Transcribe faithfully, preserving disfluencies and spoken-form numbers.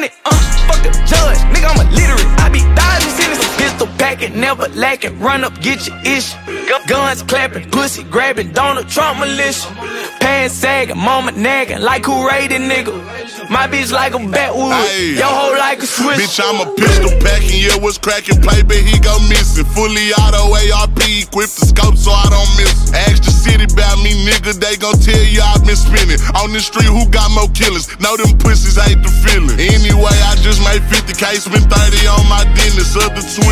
Senate. Uh, fuck the judge, nigga, I'm illiterate. I be dodging sentences. Pistol packing, never lacking. Run up, get your issue. Guns clapping, pussy grabbing, Donald Trump militia. Pants sagging, mama nagging, like who raided nigga. My bitch like a backwood, Ay. your hoe like a switch. Bitch, I'm a pistol packing, yeah, what's cracking? Play, but he go missing. Fully auto A R P, equipped the scope so I don't miss. Ask the city about me, nigga, they gon' tell you I've been spinning. On the street, who got more killers? Know them pussies ain't the feeling. Anyway, I just made fifty K, spent thirty on my dentist. Other twenty